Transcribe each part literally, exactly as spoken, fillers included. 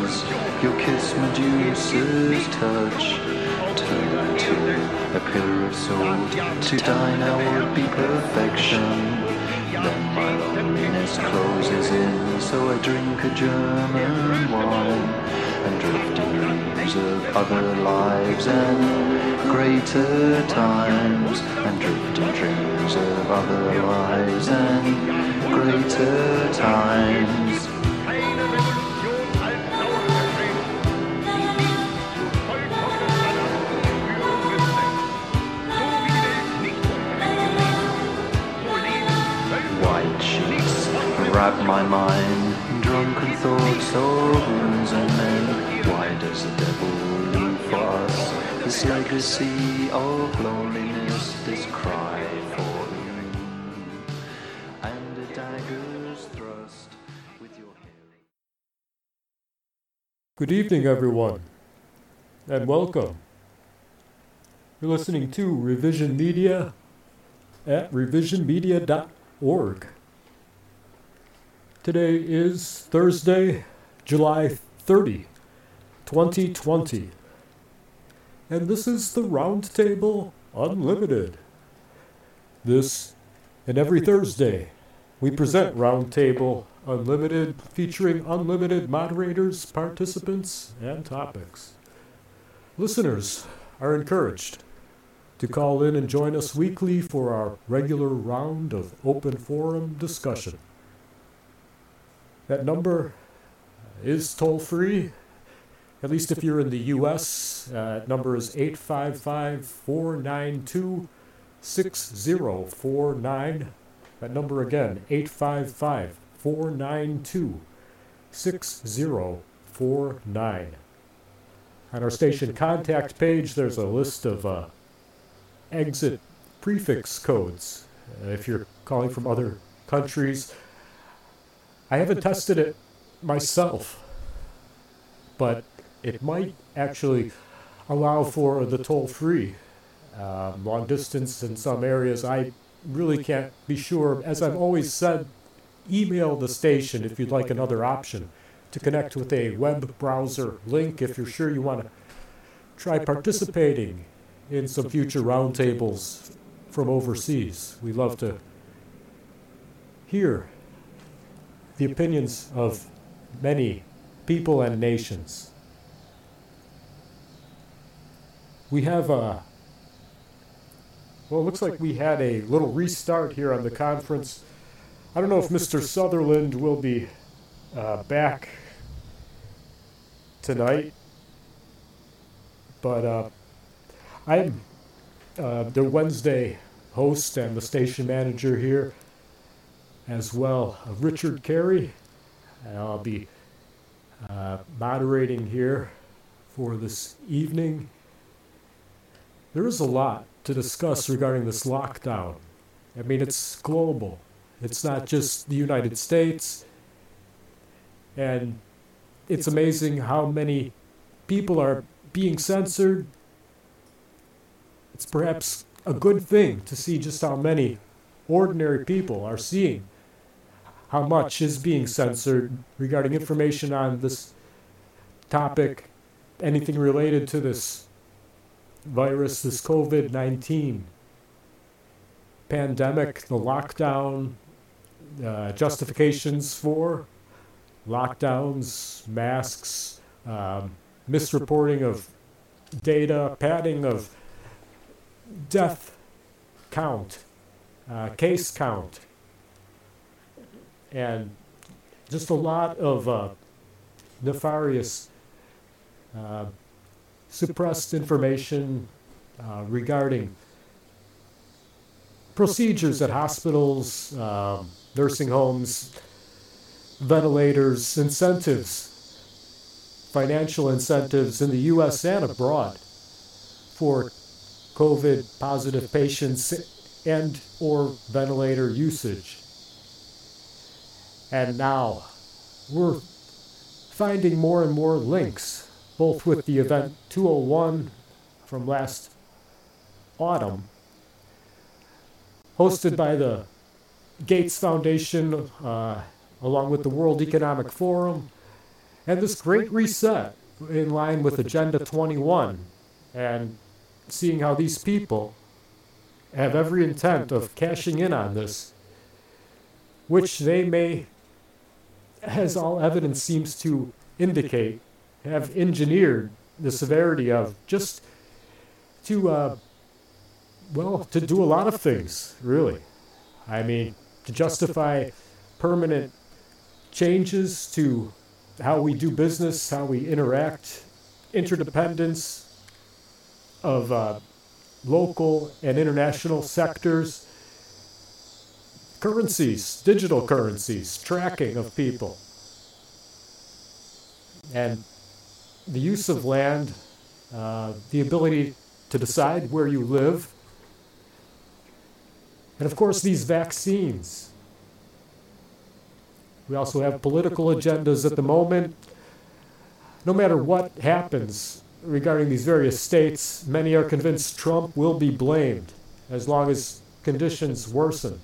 kisses, your kiss Medusa's touch. Turn to a pillar of salt, to die now would be perfection. Then my loneliness closes in, so I drink a German wine, and drift in dreams of other lives and greater times, and drift in dreams of other lives and greater times. Wrap my mind, drunken thoughts of wounds and men. Why does the devil leave for us this legacy of loneliness, this cry for whom, and a dagger's thrust with your hair? Good evening, everyone, and welcome. You're listening to Revision Media at revision media dot org. Today is Thursday, July thirtieth, twenty twenty, and this is the Roundtable Unlimited. This and every Thursday, we present Roundtable Unlimited, featuring unlimited moderators, participants, and topics. Listeners are encouraged to call in and join us weekly for our regular round of open forum discussion. That number is toll-free, at least if you're in the U S. Uh, that number is eight five five, four nine two, six zero four nine. That number again, eight five five, four nine two, six zero four nine. On our station contact page, there's a list of uh, exit prefix codes. Uh, if you're calling from other countries, I haven't tested it myself, but it might actually allow for the toll-free uh, long distance in some areas. I really can't be sure. As I've always said, email the station if you'd like another option to connect with a web browser link if you're sure you want to try participating in some future roundtables from overseas. We love to hear the opinions of many people and nations. We have a, well, it looks like we had a little restart here on the conference. I don't know if Mister Sutherland will be uh, back tonight, but uh, I'm uh, the Wednesday host and the station manager here, as well, uh, Richard Carey. I'll be uh, moderating here for this evening. There is a lot to discuss regarding this lockdown. I mean, it's global. It's not just the United States. And it's amazing how many people are being censored. It's perhaps a good thing to see just how many ordinary people are seeing how much is being censored regarding information on this topic, anything related to this virus, this covid nineteen pandemic, the lockdown, uh, justifications for lockdowns, masks, um, misreporting of data, padding of death count, uh, case count, and just a lot of uh, nefarious, uh, suppressed information uh, regarding procedures at hospitals, uh, nursing homes, ventilators, incentives, financial incentives in the U S and abroad for COVID-positive patients and or ventilator usage. And now we're finding more and more links, both with the event two oh one from last autumn, hosted by the Gates Foundation, uh, along with the World Economic Forum, And this great reset in line with Agenda twenty-one, and seeing how these people have every intent of cashing in on this, which they may, as all evidence seems to indicate, have engineered the severity of just to, uh, well, to do a lot of things, really. I mean, to justify permanent changes to how we do business, how we interact, interdependence of uh, local and international sectors, currencies, digital currencies, tracking of people, and the use of land, uh, the ability to decide where you live, and of course these vaccines. We also have political agendas at the moment. No matter what happens regarding these various states, many are convinced Trump will be blamed as long as conditions worsen.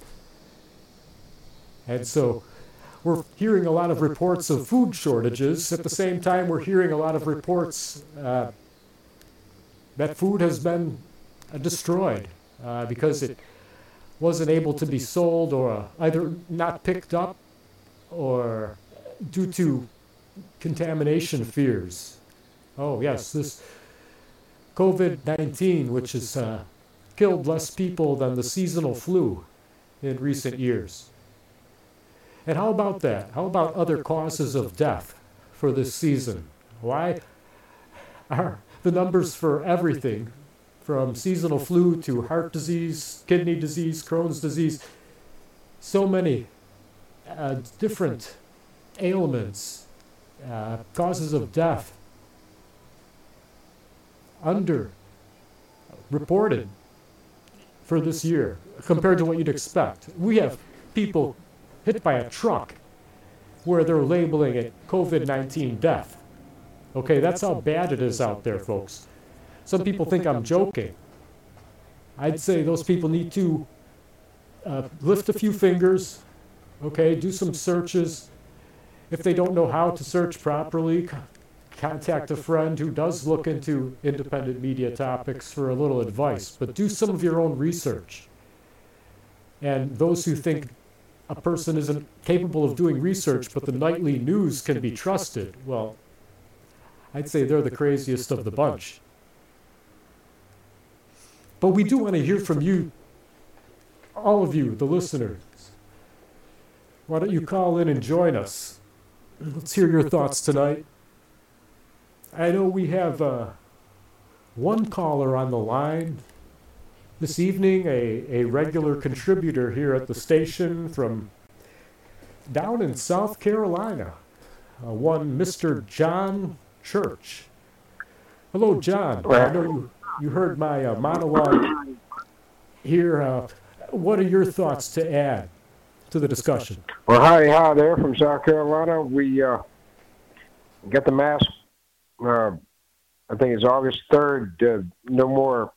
And so we're hearing a lot of reports of food shortages. At the same time, we're hearing a lot of reports uh, that food has been uh, destroyed uh, because it wasn't able to be sold, or uh, either not picked up, or due to contamination fears. Oh yes, this COVID nineteen, which has uh, killed less people than the seasonal flu in recent years. And how about that? How about other causes of death for this season? Why are the numbers for everything, from seasonal flu to heart disease, kidney disease, Crohn's disease, so many uh, different ailments, uh, causes of death, under reported for this year compared to what you'd expect? We have people hit by a truck where they're labeling it COVID nineteen death. Okay, that's how bad it is out there, folks. Some people think I'm joking. I'd say those people need to uh, lift a few fingers, okay, do some searches. If they don't know how to search properly, c- contact a friend who does look into independent media topics for a little advice, but do some of your own research. And those who think a person isn't capable of doing research, but the nightly news can be trusted, well, I'd say they're the craziest of the bunch. But we do want to hear from you, all of you, the listeners. Why don't you call in and join us? Let's hear your thoughts tonight. I know we have uh, one caller on the line this evening, a, a regular contributor here at the station from down in South Carolina, uh, one Mister John Church. Hello, John. I know you, you heard my uh, monologue here. Uh, what are your thoughts to add to the discussion? Well, howdy, hi there from South Carolina. We uh, got the mask, uh, I think it's August third, uh, no more,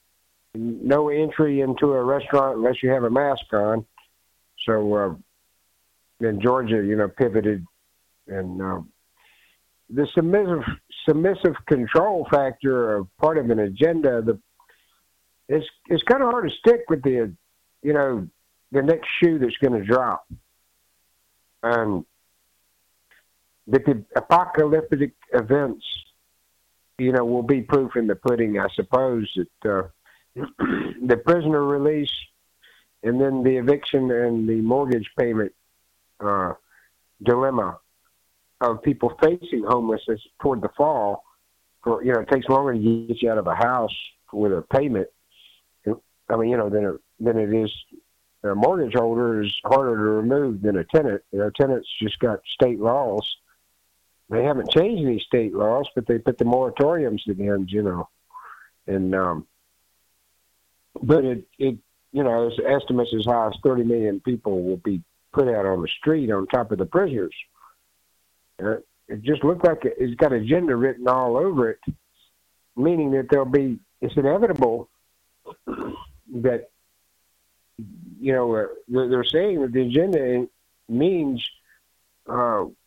no entry into a restaurant unless you have a mask on. So uh, then Georgia, you know, pivoted, and uh, the submissive submissive control factor of part of an agenda. The it's it's kind of hard to stick with the, you know, the next shoe that's going to drop. And the apocalyptic events, you know, will be proof in the pudding, I suppose, that uh, the prisoner release and then the eviction and the mortgage payment uh, dilemma of people facing homelessness toward the fall. For, you know, it takes longer to get you out of a house with a payment. I mean, you know, than it, than it is. A mortgage holder is harder to remove than a tenant. You know, tenants just got state laws. They haven't changed any state laws, but they put the moratoriums again, you know. And um, but it, it, you know, estimates as high as thirty million people will be put out on the street on top of the prisoners. Uh, it just looked like it's got agenda written all over it, meaning that there'll be, it's inevitable that, you know, uh, they're saying that the agenda means uh,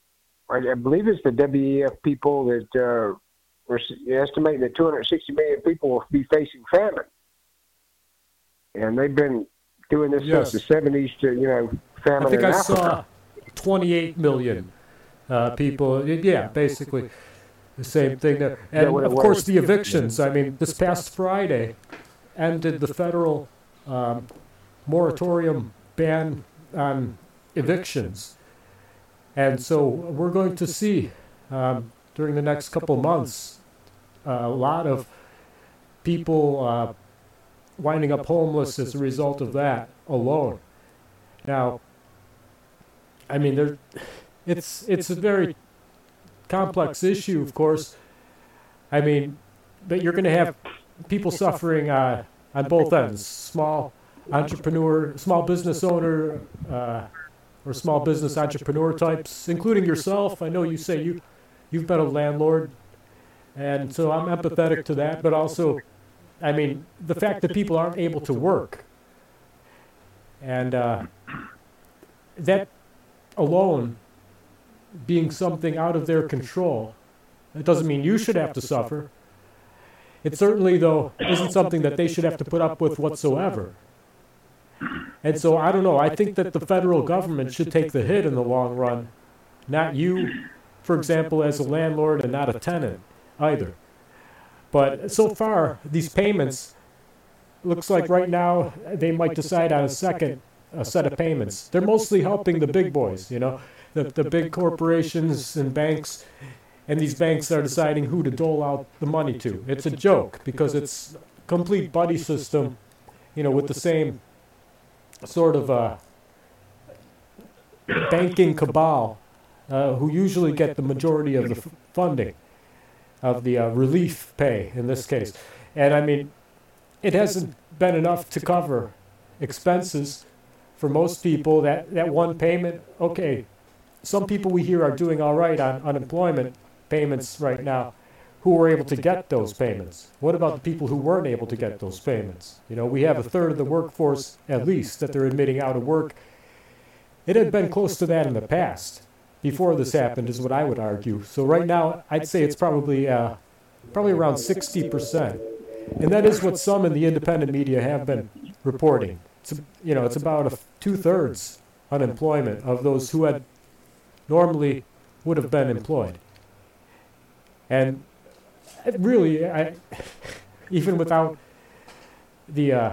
I, I believe it's the W E F people that uh, were estimating that two hundred sixty million people will be facing famine. And they've been doing this Yes. since the seventies to, you know, famine I think in I Africa. saw twenty-eight million uh, people. Yeah, basically the same thing there. And what it of was? course, the evictions. I mean, this past Friday ended the federal um, moratorium ban on evictions. And so we're going to see um, during the next couple months uh, a lot of people uh, winding up homeless as a result of that alone. Now, I mean, there, it's it's a very complex issue, of course. I mean, but you're going to have people suffering uh, on both ends: small entrepreneur, small business owner, uh, or small business entrepreneur types, including yourself. I know you say you you've been a landlord, and so I'm empathetic to that. But also, I mean, the fact that people aren't able to work, and uh, that alone being something out of their control, it doesn't mean you should have to suffer. It certainly, though, isn't something that they should have to put up with whatsoever. And so, I don't know, I think that the federal government should take the hit in the long run, not you, for example, as a landlord, and not a tenant either. But so far, these payments, looks like right now they might decide on a second a set of payments. They're mostly helping the big boys, you know, the, the big corporations and banks, and these banks are deciding who to dole out the money to. It's a joke because it's a complete buddy system, you know, with the same sort of uh, banking cabal uh, who usually get the majority of the f- funding, of the uh, relief pay in this case. And I mean, it hasn't been enough to cover expenses for most people. That, that one payment, okay, some people we hear are doing all right on unemployment payments right now who were able to get those payments. What about the people who weren't able to get those payments? You know, we have a third of the workforce, at least, that they're admitting out of work. It had been close to that in the past, before this happened, is what I would argue. So right now, I'd say it's probably uh, probably around sixty percent. And that is what some in the independent media have been reporting. It's, you know, it's about a two-thirds unemployment of those who had normally would have been employed. And it really, I, even without the, uh,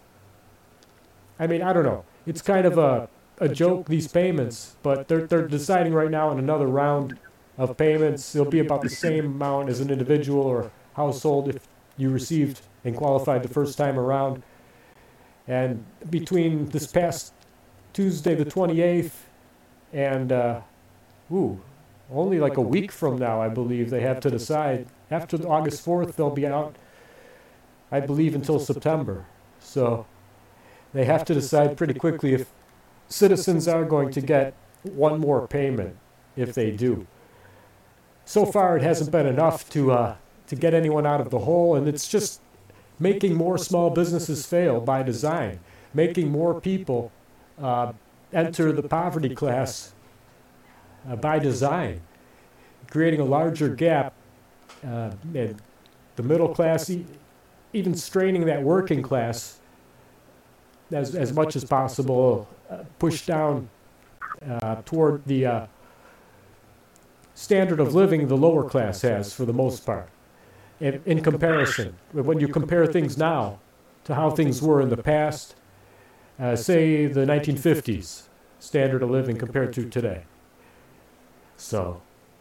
I mean, I don't know. It's kind of a, a joke, these payments, but they're, they're deciding right now on another round of payments. It'll be about the same amount as an individual or household if you received and qualified the first time around. And between this past Tuesday, the twenty-eighth, and, uh, ooh, only like a week from now, I believe, they have to decide. After August fourth, they'll be out, I believe, until September. So they have to decide pretty quickly if citizens are going to get one more payment, if they do. So far, it hasn't been enough to uh, to get anyone out of the hole, and it's just making more small businesses fail by design, making more people uh, enter the poverty class uh, by design, creating a larger gap uh, in the middle class, e- even straining that working class as, as much as possible, uh, push down uh, toward the uh, standard of living the lower class has for the most part. In, in comparison, when you compare things now to how things were in the past, uh, say the nineteen fifties standard of living compared to today. So,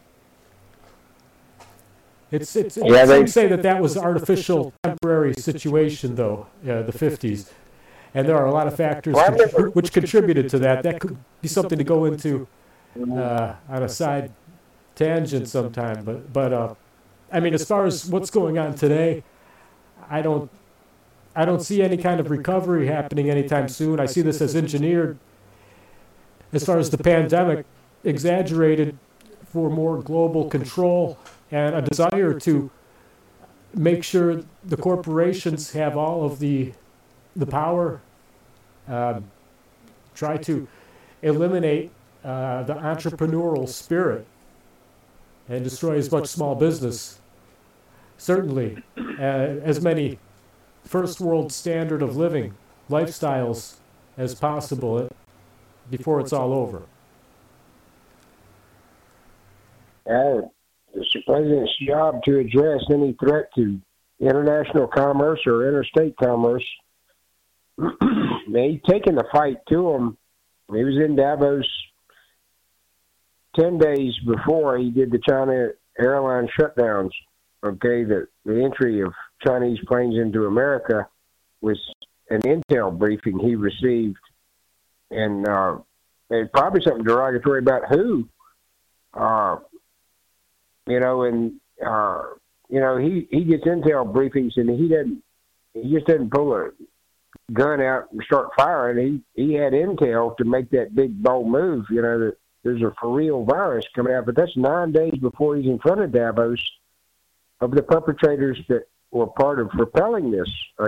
it's, it's, it's Yeah, they- some say that that was an artificial temporary situation, though, uh, the fifties. And there are a lot of factors Well, I con- remember- which contributed to that. That could be something to go into uh, on a side tangent sometime, but, but uh, I mean, as far as what's going on today, I don't, I don't see any kind of recovery happening anytime soon. I see this as engineered, as far as the pandemic, exaggerated for more global control and a desire to make sure the corporations have all of the, the power, um, try to eliminate uh, the entrepreneurial spirit and destroy as much small business, certainly uh, as many first world standard of living lifestyles as possible before it's all over. Uh, it's the president's job to address any threat to international commerce or interstate commerce. He's taking the fight to him. He was in Davos ten days before he did the China airline shutdowns. Okay, the, the entry of Chinese planes into America was an intel briefing he received, and uh, and probably something derogatory about who, uh, you know, and uh, you know he, he gets intel briefings and he doesn't he just doesn't pull a gun out and start firing. He he had intel to make that big bold move. You know that there's a for real virus coming out, but that's nine days before he's in front of Davos of the perpetrators that were part of propelling this. Uh,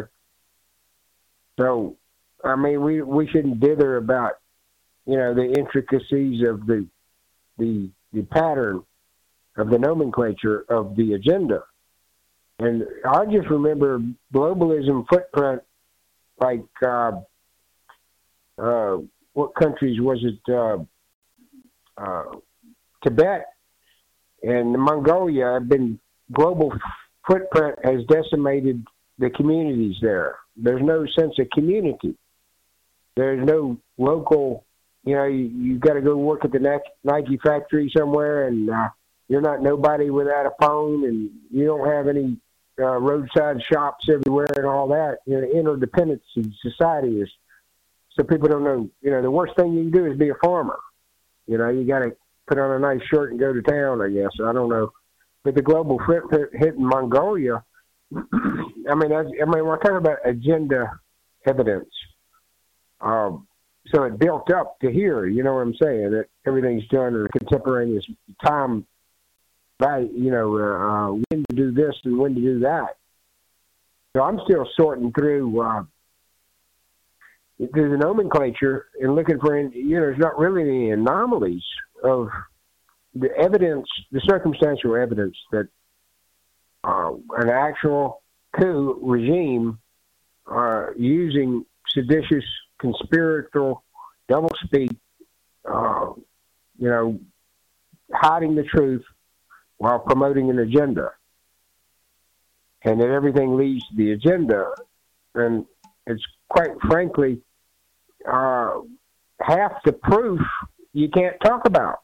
so, I mean, we we shouldn't dither about, you know, the intricacies of the the the pattern of the nomenclature of the agenda. And I just remember globalism footprint, like uh, uh, what countries was it? Uh, uh, Tibet and Mongolia have been. Global footprint has decimated the communities there. There's no sense of community. There's no local, you know, you, you've got to go work at the Nike factory somewhere, and uh, you're not nobody without a phone, and you don't have any uh, roadside shops everywhere and all that. You know, interdependence in society is, so people don't know, you know, the worst thing you can do is be a farmer. You know, you got to put on a nice shirt and go to town, I guess. I don't know. But the global footprint hit in Mongolia, I mean, I, I mean, we're talking about agenda evidence. Um, so it built up to here, you know what I'm saying, that everything's done in a contemporaneous time, by, you know, uh, when to do this and when to do that. So I'm still sorting through, uh, through the nomenclature and looking for, you know, there's not really any anomalies of the evidence, the circumstantial evidence that uh, an actual coup regime uh, using seditious, conspiratorial, doublespeak, uh, you know, hiding the truth while promoting an agenda, and that everything leads to the agenda, and it's quite frankly uh, half the proof you can't talk about.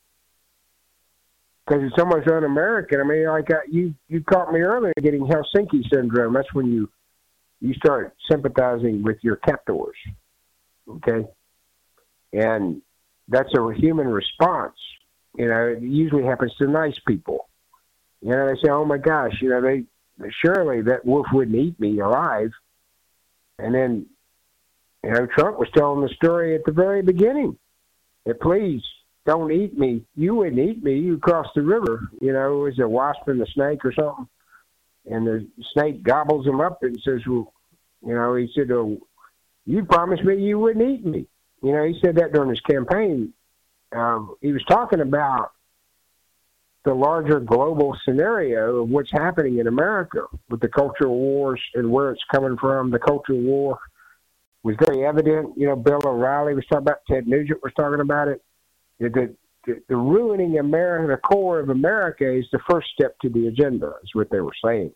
Because it's almost un-American. I mean, like I, you, you caught me earlier getting Helsinki syndrome. That's when you you start sympathizing with your captors, okay? And that's a human response. You know, it usually happens to nice people. You know, they say, "Oh my gosh, you know, they surely that wolf wouldn't eat me alive." And then, you know, Trump was telling the story at the very beginning. That please. Don't eat me. You wouldn't eat me. You crossed the river. You know, it was a wasp and the snake or something. And the snake gobbles him up and says, well, you know, he said, oh, you promised me you wouldn't eat me. You know, he said that during his campaign. Um, he was talking about the larger global scenario of what's happening in America with the cultural wars and where it's coming from. The cultural war was very evident. You know, Bill O'Reilly was talking about it. Ted Nugent was talking about it. The, the, the ruining America, the core of America is the first step to the agenda, is what they were saying.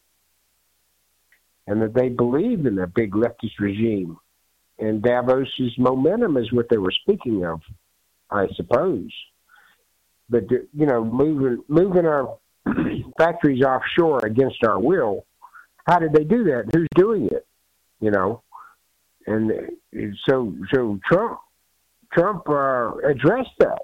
And that they believed in a big leftist regime. And Davos's momentum is what they were speaking of, I suppose. But, you know, moving, moving our factories offshore against our will, how did they do that? Who's doing it? You know? And so, so Trump, Trump uh, addressed that.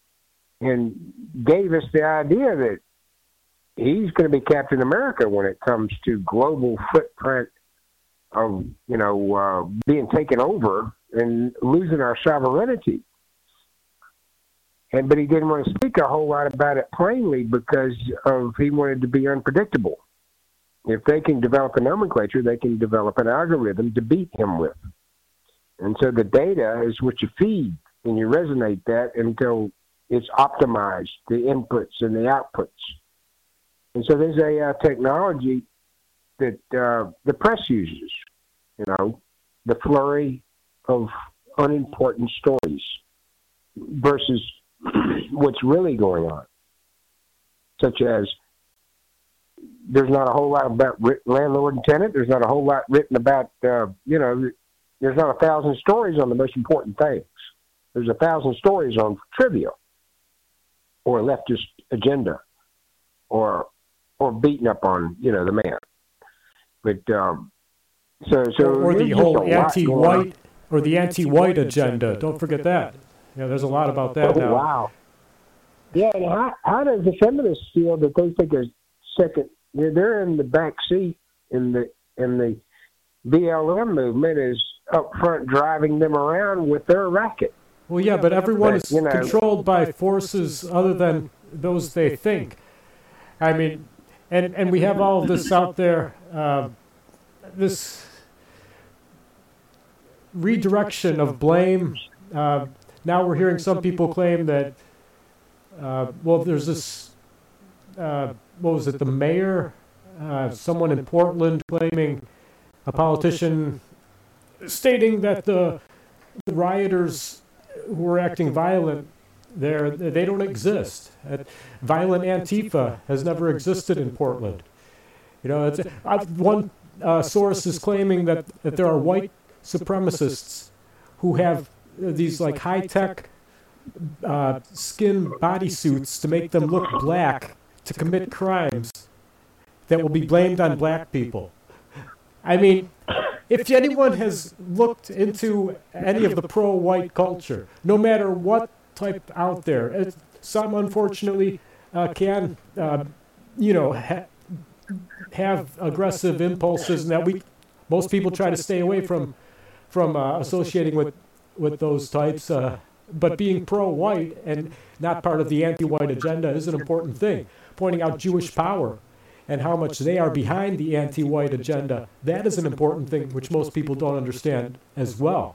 And gave us the idea that he's going to be Captain America when it comes to global footprint of, you know, uh, being taken over and losing our sovereignty. And but he didn't want to speak a whole lot about it plainly because of he wanted to be unpredictable. If they can develop a nomenclature, they can develop an algorithm to beat him with. And so the data is what you feed, and you resonate that until it's optimized, the inputs and the outputs. And so there's a uh, technology that uh, the press uses, you know, the flurry of unimportant stories versus what's really going on, such as there's not a whole lot about landlord and tenant. There's not a whole lot written about, uh, you know, there's not a thousand stories on the most important things. There's a thousand stories on trivia or leftist agenda or or beating up on, you know, the man. But um, so so or the there's just whole a lot going on. anti-white or the anti-white agenda. Don't forget that. Yeah, there's a lot about that Oh, now. wow. Yeah, and how, how does the feminists feel that they think a second, they're, they're in the back seat in the in the B L M movement is up front driving them around with their racket. Well, yeah, but everyone But, is you know- controlled by forces other than those they think. I mean, and, and we have all of this out there, uh, this redirection of blame. Uh, now we're hearing some people claim that, uh, well, there's this, uh, what was it, the mayor, uh, someone in Portland claiming, a politician stating that the, the rioters who were acting violent there, they don't exist. Uh, violent Antifa has never existed in Portland. You know, it's, uh, one uh, source is claiming that, that there are white supremacists who have uh, these like high-tech uh, skin bodysuits to make them look black to commit crimes that will be blamed on black people. I mean, if anyone has looked into any of the pro-white culture, no matter what type out there, it, some unfortunately uh, can, uh, you know, ha- have aggressive impulses, and that we, most people try to stay away from, from uh, associating with, with those types. Uh, but being pro-white and not part of the anti-white agenda is an important thing. Pointing out Jewish power and how much they are behind the anti-white agenda, that is an important thing which most people don't understand as well.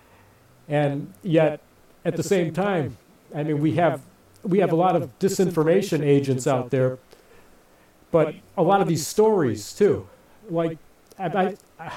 And yet, at the same time, I mean, we have we have a lot of disinformation agents out there, but a lot of these stories too. Like, I, I,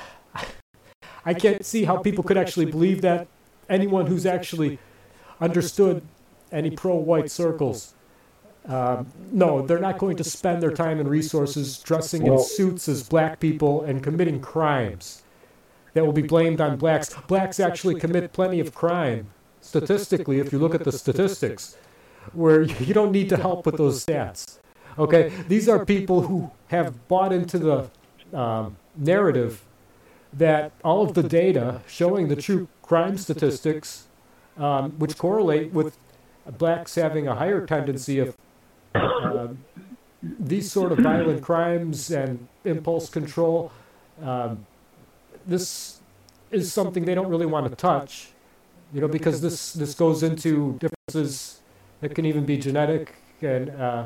I can't see how people could actually believe that. Anyone who's actually understood any pro-white circles, uh, no, they're not going to spend their time and resources dressing in suits as black people and committing crimes that will be blamed on blacks. Blacks actually commit plenty of crime. Statistically, if you look at the statistics, where you don't need to help with those stats. Okay, these are people who have bought into the um, narrative that all of the data showing the true crime statistics, um, which correlate with blacks having a higher tendency of uh, these sort of violent crimes and impulse control. Um, this is something they don't really want to touch. You know, because this, this goes into differences that can even be genetic, and uh,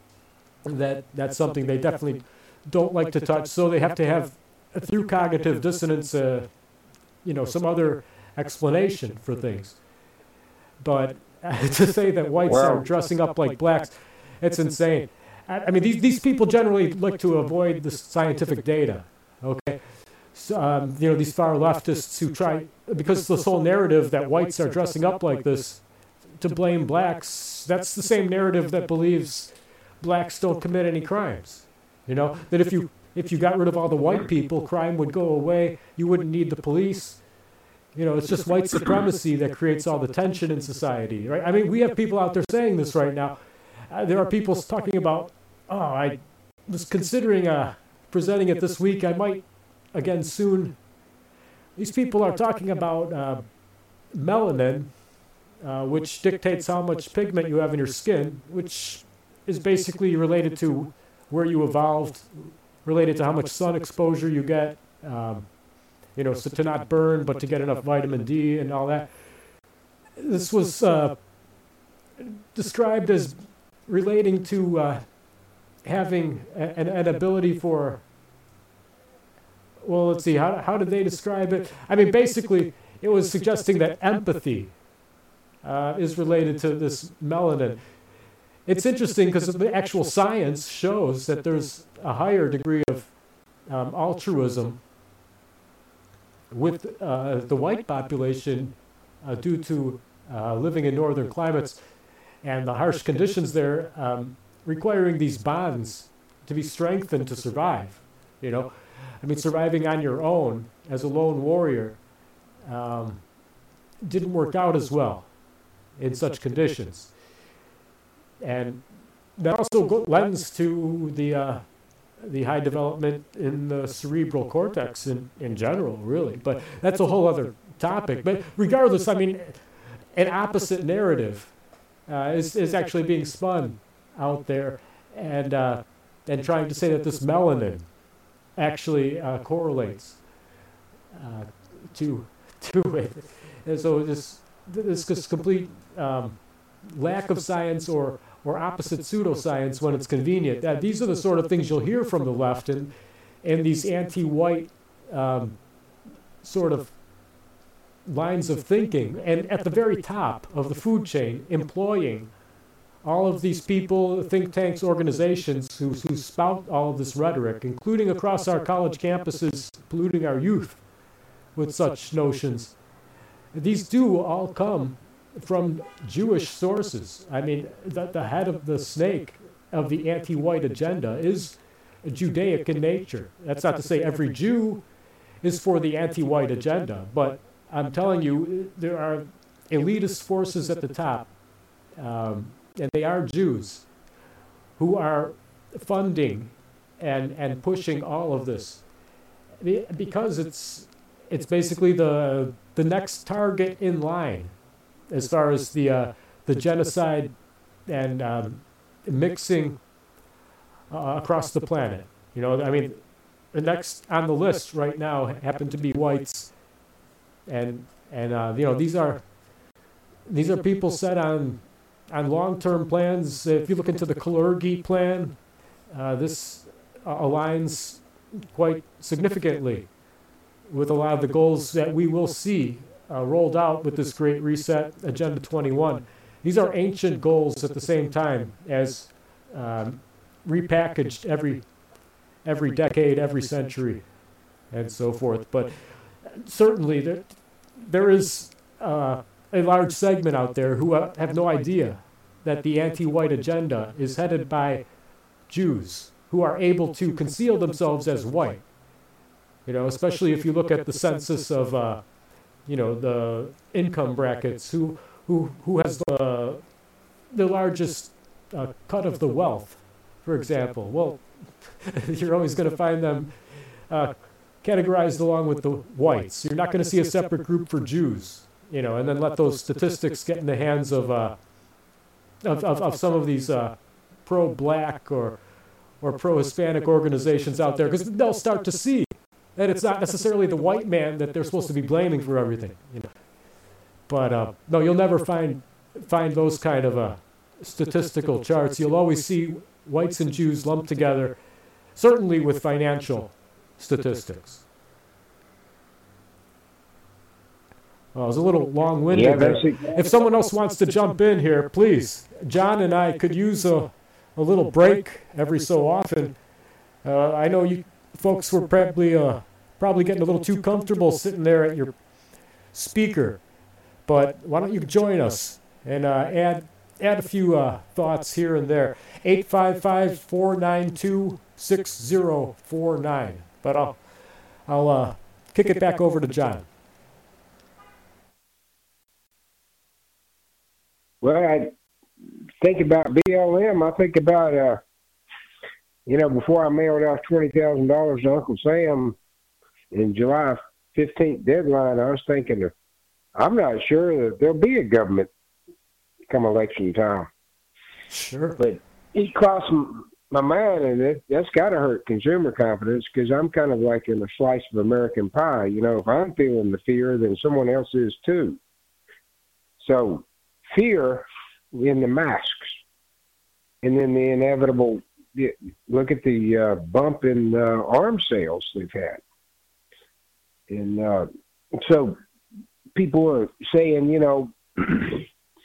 that that's something they definitely don't like to touch. So they have to have, uh, through cognitive dissonance, uh, you know, some other explanation for things. But uh, to say that whites are dressing up like blacks, it's insane. I, I mean, these these people generally like to avoid the scientific data. Okay. So, um, you know, these far leftists who try, because this whole narrative that whites are dressing up like this to blame blacks, that's the same narrative that believes blacks don't commit any crimes. You know, that if you if you got rid of all the white people, crime would go away, you wouldn't need the police. You know, it's just white supremacy that creates all the tension in society, right? I mean, we have people out there saying this right now. Uh, there are people talking about, oh, I was considering uh, presenting it this week, I might again soon. These people are talking about uh, melanin, uh, which dictates how much pigment you have in your skin, which is basically related to where you evolved, related to how much sun exposure you get, um, you know, so to not burn, but to get enough vitamin D and all that. This was uh, described as relating to uh, having an, an ability for, well, let's see, how, how did they describe it? I mean, basically, it was suggesting that empathy uh, is related to this melanin. It's interesting because the actual science shows that there's a higher degree of um, altruism with uh, the white population uh, due to uh, living in northern climates and the harsh conditions there, um, requiring these bonds to be strengthened to survive. You know, I mean, surviving on your own as a lone warrior um, didn't work out as well in such conditions. And that also go- lends to the uh, the high development in the cerebral cortex in, in general, really. But that's a whole other topic. But regardless, I mean, an opposite narrative uh, is, is actually being spun out there and, uh, and trying to say that this melanin actually uh, correlates uh, to, to it. And so this, this, this complete um, lack of science or or opposite pseudoscience when it's convenient. Uh, these are the sort of things you'll hear from the left and, and these anti-white um, sort of lines of thinking. And at the very top of the food chain, employing all of these people, think tanks, organizations who, who spout all of this rhetoric, including across our college campuses, polluting our youth with such notions. These do all come from Jewish sources. I mean, the, the head of the snake of the anti-white agenda is Judaic in nature. That's not to say every Jew is for the anti-white agenda, but I'm telling you, there are elitist forces at the top, um, and they are Jews, who are funding and, and pushing all of this. Because it's, it's basically the, the next target in line as far as the uh, the genocide and um, mixing uh, across the planet. You know, I mean, the next on the list right now happen to be whites, and and uh, you know these are these are people set on on long-term plans. If you look into the Kalergi plan, uh, this uh, aligns quite significantly with a lot of the goals that we will see Uh, rolled out with this Great Reset Agenda twenty-one. These are ancient goals at the same time as um, repackaged every every decade, every century, and so forth. But certainly there, there is uh, a large segment out there who uh, have no idea that the anti-white agenda is headed by Jews who are able to conceal themselves as white. You know, especially if you look at the census of uh, you know, the income brackets, who who who has the the largest uh, cut of the wealth, for example. Well, you're always going to find them uh, categorized along with the whites. You're not going to see a separate group for Jews, you know, and then let those statistics get in the hands of uh, of, of of some of these uh, pro-black or or pro-Hispanic organizations out there, because they'll start to see that it's not necessarily the white man that they're supposed to be blaming for everything, you know. But uh, no, you'll never find find those kind of uh, statistical charts. You'll always see whites and Jews lumped together, certainly with financial statistics. Well, it was a little long-winded. Yeah, there. that's exactly. If someone else wants to jump in here, please. John and I could use a, a little break every so often. Uh, I know you folks were probably uh, probably getting a little too comfortable sitting there at your speaker, but why don't you join us and uh, add add a few uh, thoughts here and there. eight five five, four nine two, six zero four nine. But I'll I'll uh, kick it back over to John. Well, I think about B L M. I think about uh, you know, before I mailed out twenty thousand dollars to Uncle Sam in July fifteenth deadline, I was thinking, of, I'm not sure that there'll be a government come election time. Sure. But it crossed my mind, and it, that's got to hurt consumer confidence, because I'm kind of like in a slice of American pie. You know, if I'm feeling the fear, then someone else is too. So fear in the masks, and then the inevitable. Look at the uh, bump in uh, arms sales they've had. And uh, so people are saying, you know,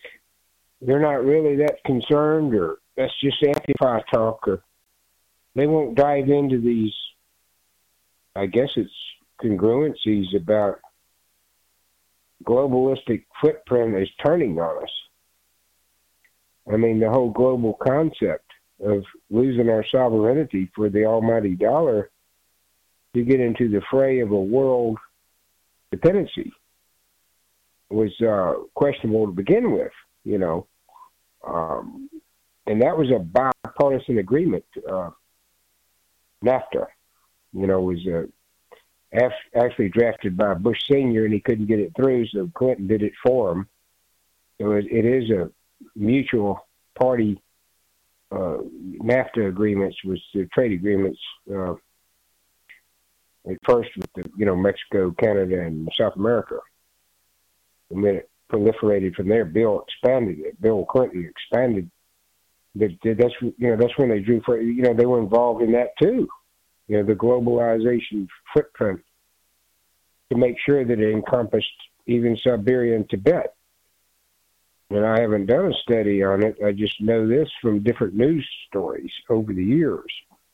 they're not really that concerned, or that's just Antifa talk, or they won't dive into these, I guess it's congruencies about globalistic footprint is turning on us. I mean, the whole global concept of losing our sovereignty for the almighty dollar to get into the fray of a world dependency was uh, questionable to begin with, you know. Um, and that was a bipartisan agreement. Uh, NAFTA, you know, was uh, af- actually drafted by Bush Senior, and he couldn't get it through, so Clinton did it for him. So it, it is a mutual party. Uh, NAFTA agreements was the trade agreements uh, at first with the, you know, Mexico, Canada, and South America. And then it proliferated from there. Bill expanded it. Bill Clinton expanded. That's you know that's when they drew for you know they were involved in that too. You know, the globalization footprint to make sure that it encompassed even Siberia and Tibet. And I haven't done a study on it. I just know this from different news stories over the years.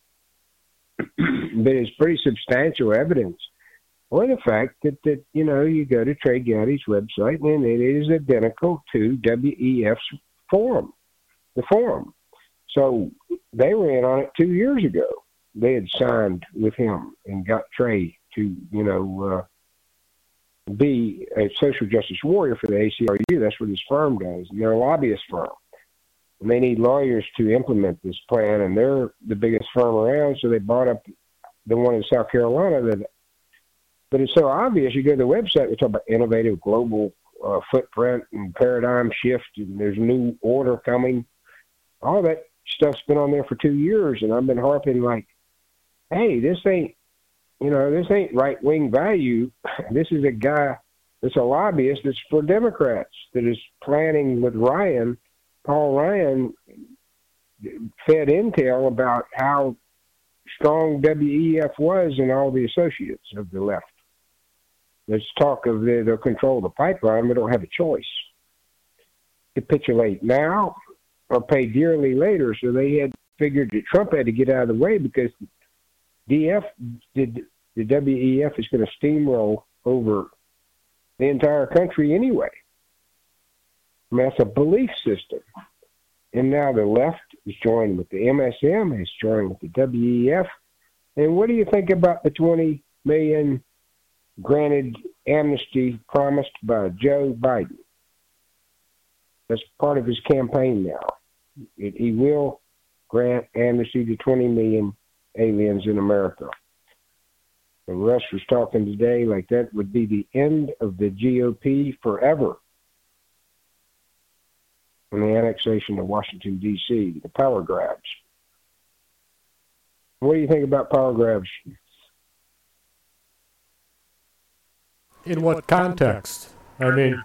But it's pretty substantial evidence. Or the fact that, that, you know, you go to Trey Gowdy's website and it is identical to W E F's forum, the forum. So they were in on it two years ago. They had signed with him and got Trey to, you know, uh, be a social justice warrior for the A C R U. That's what his firm does. And they're a lobbyist firm. And they need lawyers to implement this plan, and they're the biggest firm around, so they bought up the one in South Carolina. That, but it's so obvious. You go to the website, we talk about innovative global uh, footprint and paradigm shift, and there's new order coming. All that stuff's been on there for two years, and I've been harping like, hey, this ain't, you know, this ain't right-wing value. This is a guy that's a lobbyist that's for Democrats that is planning with Ryan. Paul Ryan fed intel about how strong W E F was and all the associates of the left. There's talk of they, they'll control the pipeline, but don't have a choice. Capitulate now or pay dearly later. So they had figured that Trump had to get out of the way because D F did the W E F is going to steamroll over the entire country anyway. I mean, that's a belief system. And now the left is joined with the M S M, is joined with the W E F. And what do you think about the twenty million granted amnesty promised by Joe Biden? That's part of his campaign now. It, he will grant amnesty to twenty million aliens in America. And Russ was talking today like that would be the end of the G O P forever. And the annexation of Washington, D C, the power grabs. What do you think about power grabs? In what context? I mean,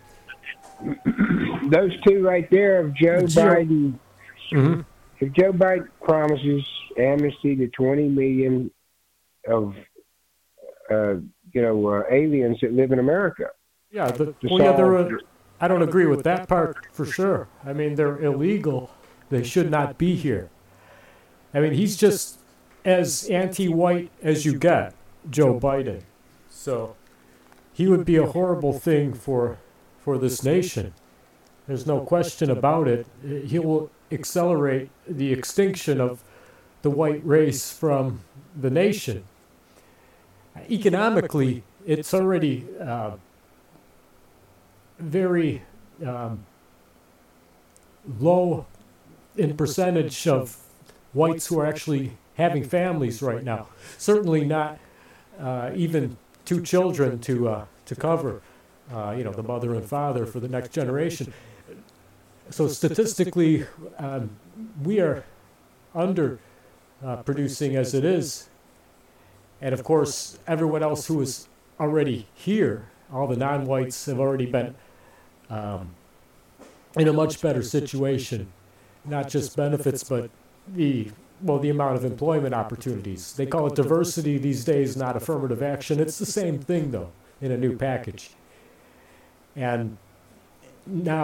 those two right there of Joe Biden. Mm-hmm. If Joe Biden promises amnesty to twenty million of, uh, you know, uh, aliens that live in America. Yeah, the, well, yeah, there are, I don't agree with that part for sure. I mean, they're illegal. They should not be here. I mean, he's just as anti-white as you get, Joe Biden. So he would be a horrible thing for for this nation. There's no question about it. He will accelerate the extinction of the white race from the nation. Economically, it's already uh, very um, low in percentage of whites who are actually having families right now. Certainly not uh, even two children to uh, to cover, uh, you know, the mother and father for the next generation. So statistically, um, we are under uh, producing as it is. And of course, everyone else who is already here, all the non-whites have already been um, in a much better situation. Not just benefits, but the, well, the amount of employment opportunities. They call it diversity these days, not affirmative action. It's the same thing, though, in a new package. And now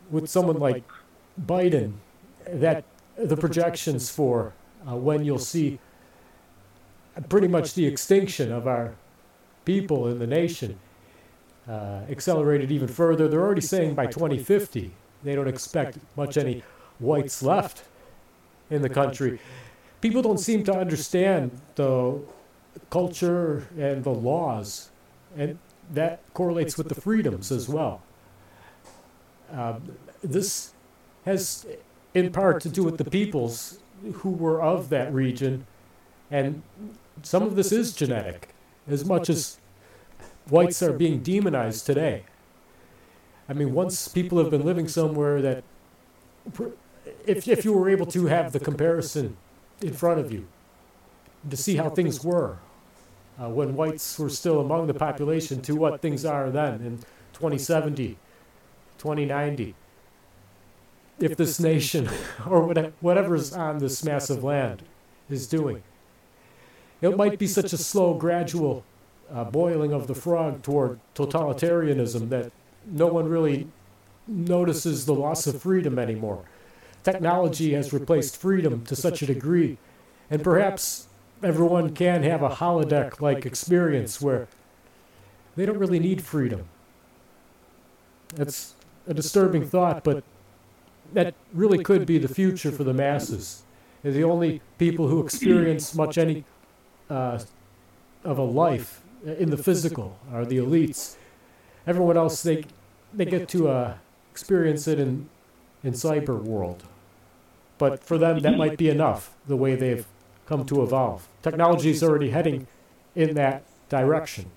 with someone like Biden, that the projections for uh, when you'll see pretty much the extinction of our people in the nation uh, accelerated even further. They're already saying by twenty fifty they don't expect much any whites left in the country. People don't seem to understand the culture and the laws, and that correlates with the freedoms as well. Uh, this has in part to do with the peoples who were of that region, and some of this is genetic, as much as whites are being demonized today. I mean, once people have been living somewhere that, if, if you were able to have the comparison in front of you, to see how things were uh, when whites were still among the population to what things are then in twenty seventy, twenty ninety, if this nation, or whatever's on this massive land, is doing. It might be such a slow, gradual uh, boiling of the frog toward totalitarianism that no one really notices the loss of freedom anymore. Technology has replaced freedom to such a degree, and perhaps everyone can have a holodeck-like experience where they don't really need freedom. That's a disturbing thought, but that really could be the future for the masses. They're the only people who experience much any uh, of a life in the physical are the elites. Everyone else, they they get to uh, experience it in in cyber world. But for them, that might be enough, the way they've come to evolve. Technology is already heading in that direction.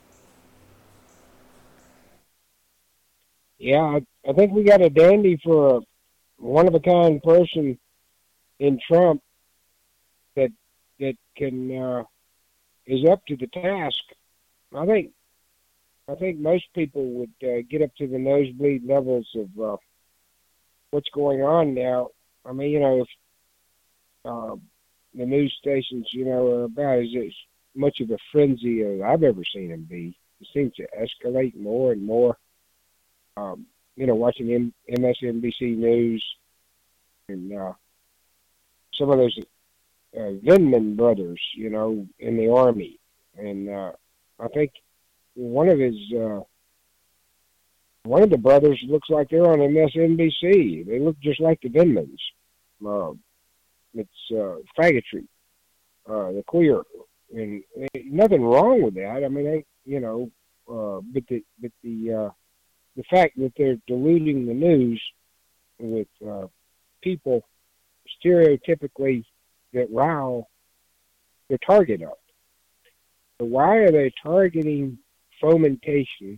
Yeah, I, I think we got a dandy for a one-of-a-kind person in Trump that that can uh, is up to the task. I think I think most people would uh, get up to the nosebleed levels of uh, what's going on now. I mean, you know, if uh, the news stations, you know, are about as, as much of a frenzy as I've ever seen them be. It seems to escalate more and more. Um, you know, watching M- M S N B C News and uh, some of those uh, Vindman brothers, you know, in the Army. And uh, I think one of his, uh, one of the brothers looks like they're on M S N B C. They look just like the Vindmans. Uh, it's uh, faggotry, uh, the queer. And uh, nothing wrong with that. I mean, they, you know, uh, but the, but the, uh, the fact that they're diluting the news with uh, people stereotypically that rile their target up. So why are they targeting fomentation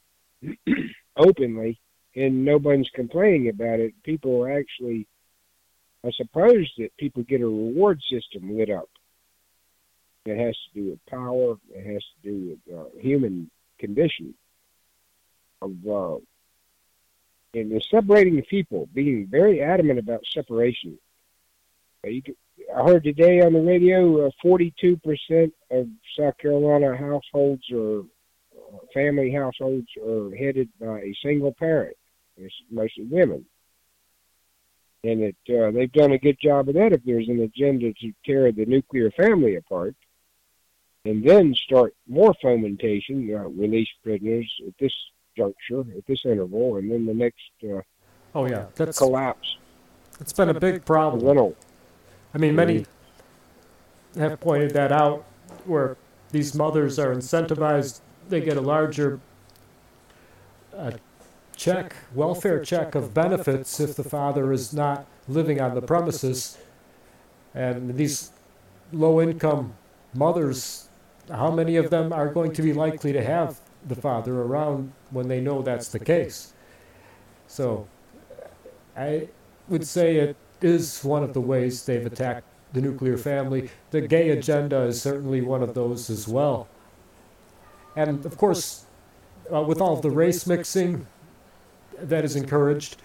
openly and nobody's complaining about it? People are actually, I suppose that people get a reward system lit up. It has to do with power. It has to do with uh, human condition. Of uh, and they're separating the people, being very adamant about separation. Uh, you could, I heard today on the radio, uh, forty-two percent of South Carolina households or uh, family households are headed by a single parent. It's mostly women. And it, uh, they've done a good job of that if there's an agenda to tear the nuclear family apart and then start more fomentation, uh, release prisoners at this juncture, at this interval, and then the next uh, oh yeah, that's collapse. It's been a big problem. I mean, many have pointed that out, where these mothers are incentivized. They get a larger uh, check, welfare check of benefits if the father is not living on the premises. And these low-income mothers, how many of them are going to be likely to have the father around when they know that's the case? So I would say it is one of the ways they've attacked the nuclear family. The gay agenda is certainly one of those as well. And of course, uh, with all the race mixing that is encouraged,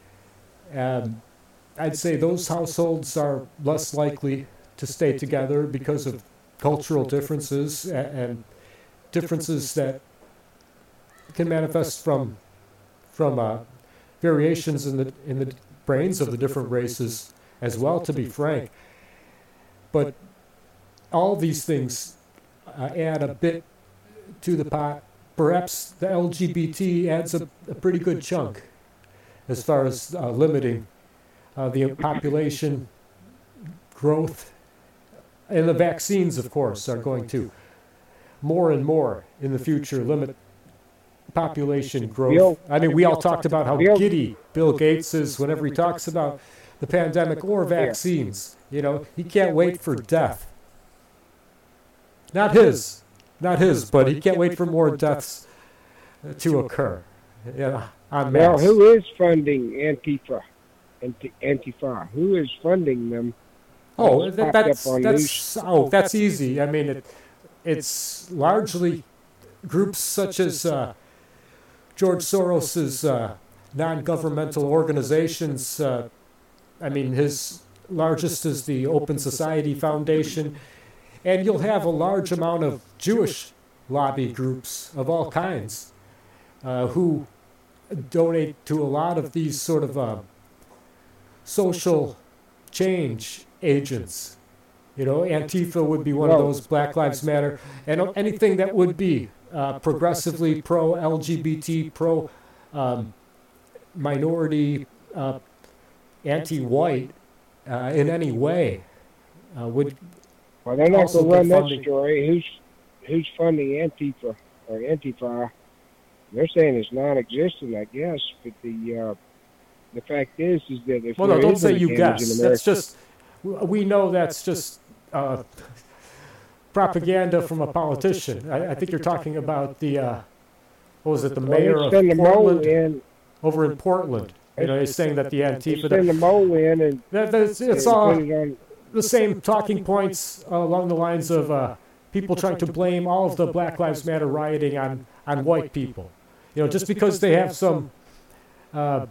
um, I'd say those households are less likely to stay together because of cultural differences and, and differences that can manifest from from uh, variations in the in the brains of the different races as well, to be frank. But all these things uh, add a bit to the pot. Perhaps the L G B T adds a, a pretty good chunk as far as uh, limiting uh, the population growth. And the vaccines, of course, are going to more and more in the future limit population growth. I mean, we all talked about how giddy Bill Gates is whenever he talks about the pandemic or vaccines. You know, he can't wait for death. Not his, not his, but he can't wait for more deaths to occur. Yeah, en masse. Well, who is funding Antifa? Anti- Antifa. Who is funding them? Oh, that, that's that's oh, that's easy. I mean, it, it's largely groups such as uh, George Soros's uh, non-governmental organizations. Uh, I mean, his largest is the Open Society Foundation, and you'll have a large amount of Jewish lobby groups of all kinds uh, who donate to a lot of these sort of uh, social change agents. You know, Antifa would be one of those, Black Lives Matter, and anything that would be uh, progressively pro-L G B T, pro-minority, um, uh, anti-white uh, in any way uh, would. Well, they're not going to run that story. Who's who's funding Antifa or Antifa? They're saying it's non-existent, I guess. But the uh, the fact is, is that if well, no, don't say you guess. That's just we know that's just uh, propaganda from a politician. I, I think you're talking about the uh, what was it, the mayor well, of Portland in, over in Portland. You know, he's saying that the Antifa. Send the mole in and that, that's, it's all the same talking points uh, along the lines of uh, people trying to blame all of the Black Lives Matter rioting on, on white people. You know, just because they have some uh,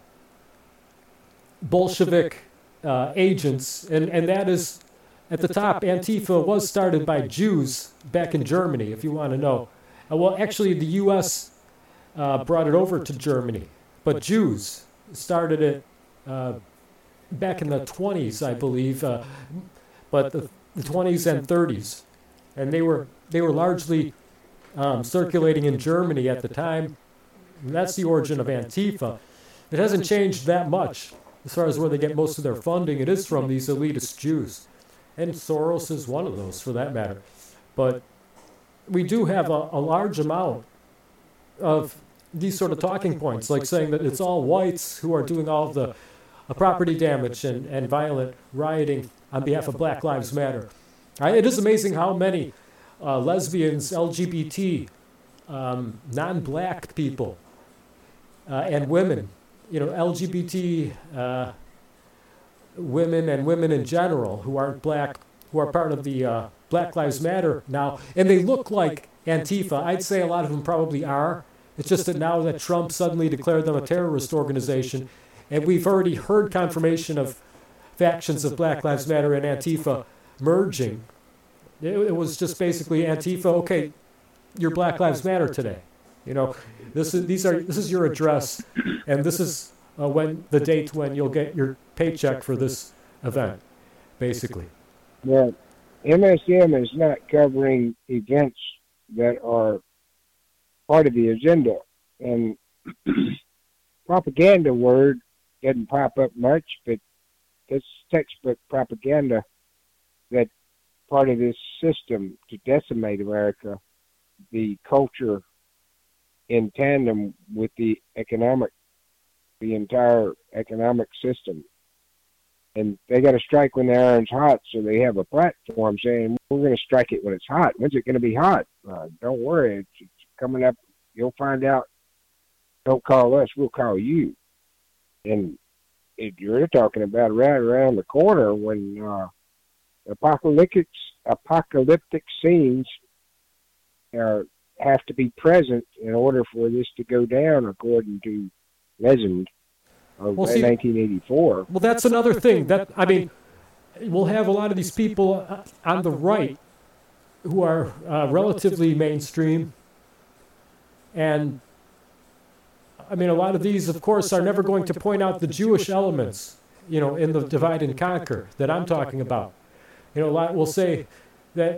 Bolshevik uh, agents, and, and that is, at the top, Antifa was started by Jews back in Germany, if you want to know. Uh, well, actually, the U S uh, brought it over to Germany, but Jews started it uh, back in the twenties, I believe, uh, but the, the twenties and thirties. And they were they were largely um, circulating in Germany at the time. And that's the origin of Antifa. It hasn't changed that much as far as where they get most of their funding. It is from these elitist Jews. And Soros is one of those, for that matter. But we do have a, a large amount of these sort of talking points, like saying that it's all whites who are doing all of the uh, property damage and, and violent rioting on behalf of Black Lives Matter. I, it is amazing how many uh, lesbians, L G B T, um, non-black people, uh, and women, you know, L G B T uh, women and women in general who aren't black, who are part of the uh, Black Lives Matter now, and they look like Antifa. I'd say a lot of them probably are. It's just that now that Trump suddenly declared them a terrorist organization, and we've already heard confirmation of factions of Black Lives Matter and Antifa merging. It, it was just basically Antifa, okay, you're Black Lives Matter today. You know, this is these are this is your address, and this is uh, when the date when you'll get your paycheck for this event, basically. Well, M S M is not covering events that are part of the agenda, and propaganda word doesn't pop up much, but it's textbook propaganda that part of this system to decimate America, the culture in tandem with the economic, the entire economic system. And they got to strike when the iron's hot, so they have a platform saying, we're going to strike it when it's hot. When's it going to be hot? Uh, don't worry, it's, it's coming up. You'll find out. Don't call us, we'll call you. And it, you're talking about right around the corner when uh, apocalyptic, apocalyptic scenes are, have to be present in order for this to go down, according to Lesend of well, see, nineteen eighty-four. Well, that's another thing. That I mean, we'll have a lot of these people on the right who are uh, relatively mainstream, and I mean, a lot of these, of course, are never going to point out the Jewish elements, you know, in the divide and conquer that I'm talking about. You know, a lot will say that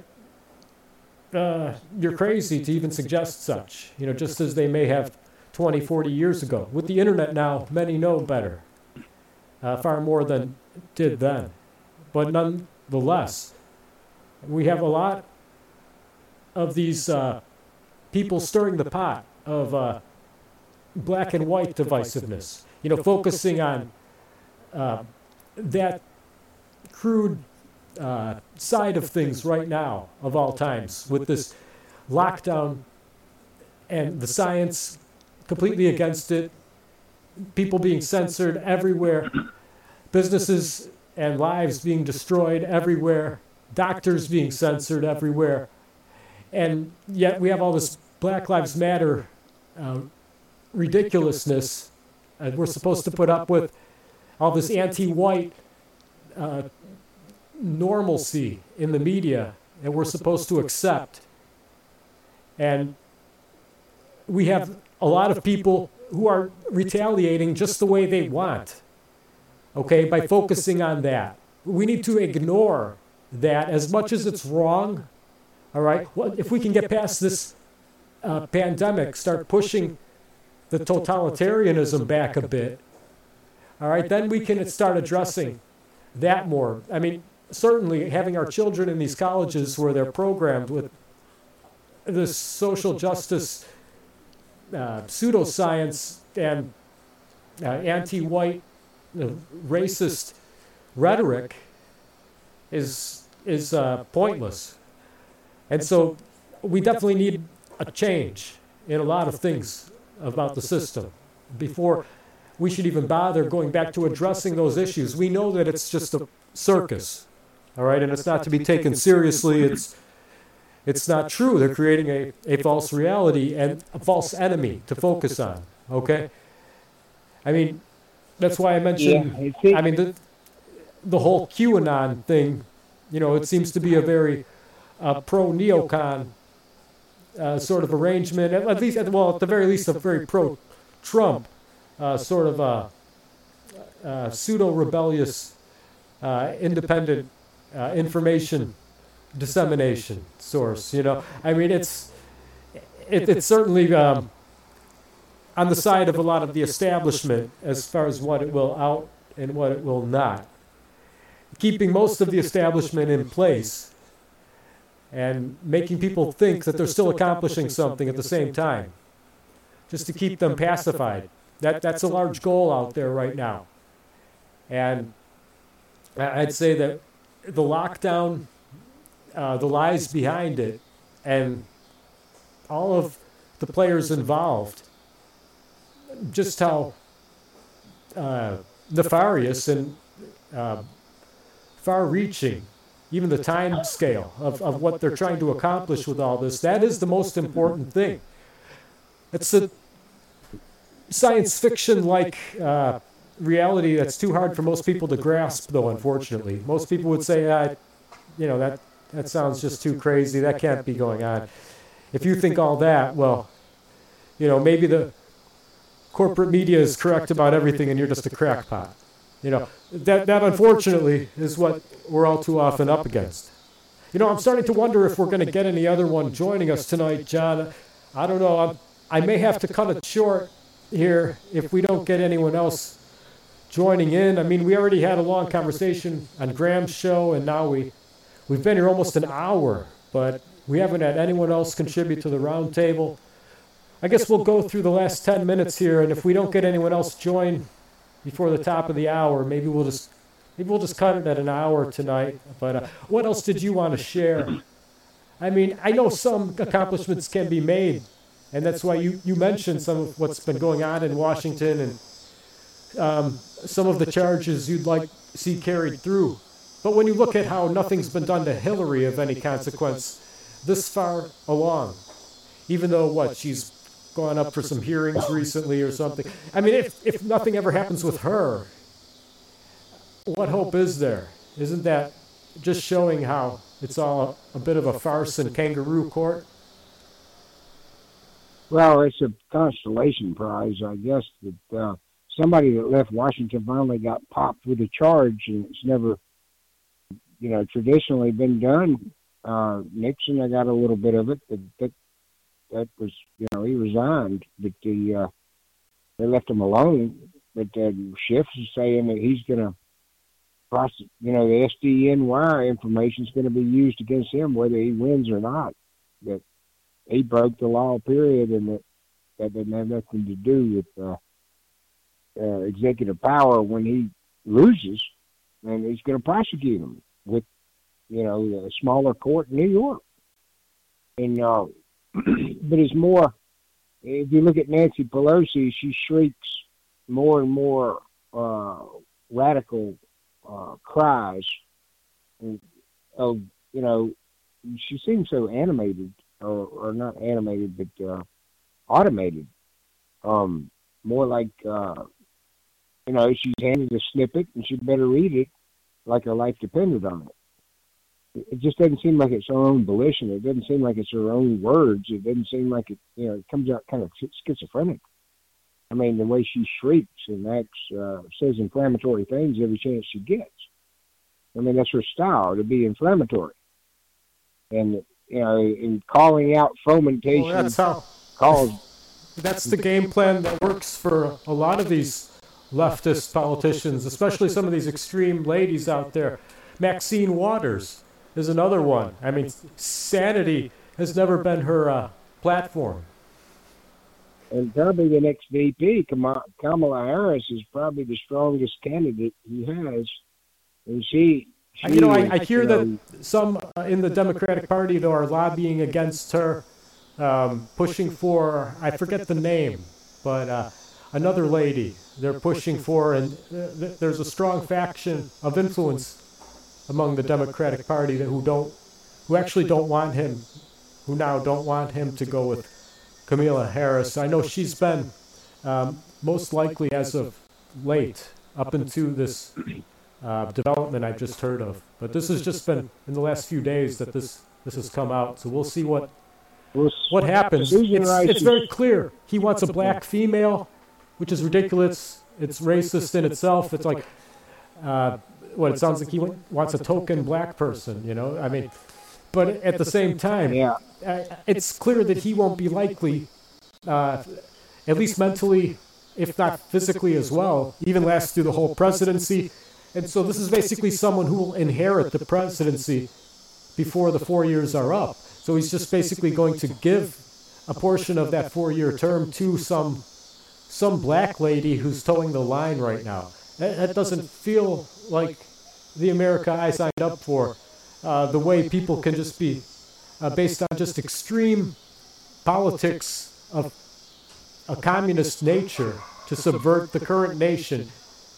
uh, you're crazy to even suggest such, you know, just as they may have twenty, forty years ago. With the internet now, many know better, uh, far more than did then. But nonetheless, we have a lot of these uh, people stirring the pot of uh, black and white divisiveness, you know, focusing on uh, that crude uh, side of things right now, of all times, with this lockdown and the science completely against it, people being censored everywhere, businesses and lives being destroyed everywhere, doctors being censored everywhere, and yet we have all this Black Lives Matter uh, ridiculousness. Uh, we're supposed to put up with all this anti-white uh, normalcy in the media, and we're supposed to accept. And we have a lot of people who are retaliating just the way they want, okay, by focusing on that. We need to ignore that as much as it's wrong, all right? Well, if we can get past this uh, pandemic, start pushing the totalitarianism back a bit, all right, then we can start addressing that more. I mean, certainly having our children in these colleges where they're programmed with this social justice, uh, pseudoscience, and uh, anti-white, you know, racist rhetoric is is uh, pointless. And so we definitely need a change in a lot of things about the system before we should even bother going back to addressing those issues. We know that it's just a circus, all right, and it's not to be taken seriously. It's it's not true. They're creating a, a false reality and a false enemy to focus on, okay? I mean, that's why I mentioned, I mean, the, the whole QAnon thing, you know, it seems to be a very uh, pro-neocon uh, sort of arrangement, at least, well, at the very least, a very pro-Trump uh, sort of uh, uh, pseudo-rebellious, uh, independent uh, information dissemination source, you know. I mean, it's it, it's certainly um, on the side of a lot of the establishment as far as what it will out and what it will not. Keeping most of the establishment in place and making people think that they're still accomplishing something at the same time, just to keep them pacified. That that's a large goal out there right now. And I'd say that the lockdown, Uh, the lies behind it, and all of the players involved, just how uh, nefarious and uh, far-reaching, even the time scale of, of what they're trying to accomplish with all this, that is the most important thing. It's a science fiction-like uh, reality that's too hard for most people to grasp, though, unfortunately. Most people would say, uh, you know, that That sounds just too crazy. That can't be going on. If you think all that, well, you know, maybe the corporate media is correct about everything and you're just a crackpot. You know, that, that unfortunately is what we're all too often up against. You know, I'm starting to wonder if we're going to get any other one joining us tonight, John. I don't know. I'm, I may have to cut it short here if we don't get anyone else joining in. I mean, we already had a long conversation on Graham's show, and now we... We've been here almost an hour, but we haven't had anyone else contribute to the round table. I guess we'll go through the last ten minutes here, and if we don't get anyone else join before the top of the hour, maybe we'll just maybe we'll just cut it at an hour tonight. But uh, what else did you want to share? I mean, I know some accomplishments can be made, and that's why you, you mentioned some of what's been going on in Washington and um, some of the charges you'd like to see carried through. But when you look at how nothing's been done to Hillary of any consequence this far along, even though, what, she's gone up for some hearings recently or something. I mean, if, if nothing ever happens with her, what hope is there? Isn't that just showing how it's all a, a bit of a farce and kangaroo court? Well, it's a constellation prize, I guess, that uh, somebody that left Washington finally got popped with a charge, and it's never, you know, traditionally been done. Uh, Nixon, I got a little bit of it, but that that was, you know, he resigned, but the uh, they left him alone. But uh, Schiff is saying that he's going to, process, you know, the S D N Y information is going to be used against him whether he wins or not. That he broke the law, period, and that that didn't have nothing to do with uh, uh, executive power when he loses, and he's going to prosecute him with, you know, a smaller court in New York. And uh, but it's more, if you look at Nancy Pelosi, she shrieks more and more uh, radical uh, cries. And, oh, you know, she seems so animated, or, or not animated, but uh, automated. Um, more like, uh, you know, she's handed a snippet and she better read it like her life depended on it. It just doesn't seem like it's her own volition. It doesn't seem like it's her own words. It doesn't seem like it, you know, it comes out kind of schizophrenic. I mean, the way she shrieks and acts, uh, says inflammatory things every chance she gets. I mean, that's her style, to be inflammatory. And, you know, in calling out fomentation, well, that's how, calls. That's the game plan that works for a lot of these leftist politicians, especially some of these extreme ladies out there. Maxine Waters is another one. I mean, sanity has never been her uh, platform. And probably the next V P, Kamala Harris, is probably the strongest candidate he has. And she, she you know, I, I hear you know, that some uh, in the Democratic Party are lobbying against her, um, pushing for, I forget the name, but uh, another lady they're pushing for, and th- th- there's a strong faction of influence among the Democratic Party that who don't, who actually don't want him, who now don't want him to go with Kamala Harris. I know she's been um, most likely as of late up into this uh, development I've just heard of. But this has just been in the last few days that this this has come out. So we'll see what what happens. It's, it's very clear he wants a black female, which is ridiculous. It's racist in itself. It's like uh, what it sounds like he wants a token black person. You know, I mean. But at the same time, yeah. uh, it's clear that he won't be likely, uh, at least mentally, if not physically as well, even last through the whole presidency. And so this is basically someone who will inherit the presidency before the four years are up. So he's just basically going to give a portion of that four-year term to some some black lady who's towing the line right now. That, that doesn't feel like the America I signed up for. Uh, the way people can just be uh, based on just extreme politics of a communist nature to subvert the current nation.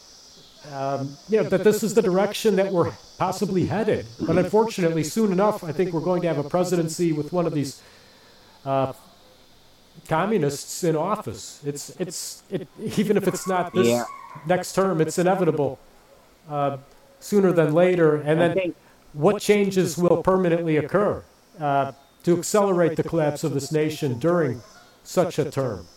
Um, you know, that this is the direction that we're possibly headed. But unfortunately, soon enough, I think we're going to have a presidency with one of these uh, communists in office. It's it's it, even if it's not this yeah. next term, it's inevitable uh, sooner than later. And then what changes will permanently occur uh, to accelerate the collapse of this nation during such a term?